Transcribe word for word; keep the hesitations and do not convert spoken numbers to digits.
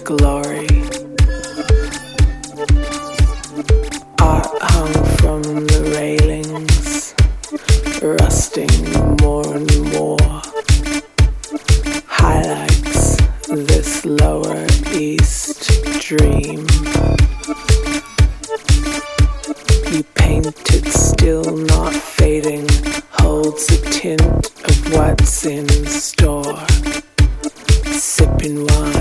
glory. Art hung from the railings, rusting more and more. Highlights this lower east dream. You painted still not fading, holds a tint of what's in store. Sipping wine.